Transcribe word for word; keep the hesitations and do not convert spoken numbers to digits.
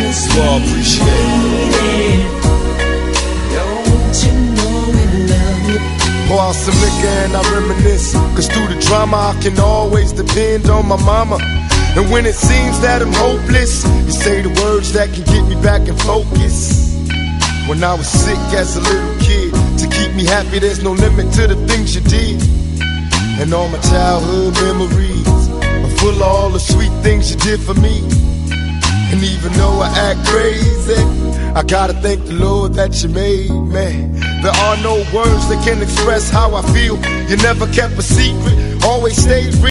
Well, appreciate it. Don't you know we love you? Pour out some liquor and I reminisce, cause through the drama I can always depend on my mama. And when it seems that I'm hopeless, you say the words that can get me back in focus. When I was sick as a little kid, to keep me happy there's no limit to the things you did. And all my childhood memories are full of all the sweet things you did for me. And even though I act crazy, I gotta thank the Lord that you made me. There are no words that can express how I feel. You never kept a secret, always stayed real.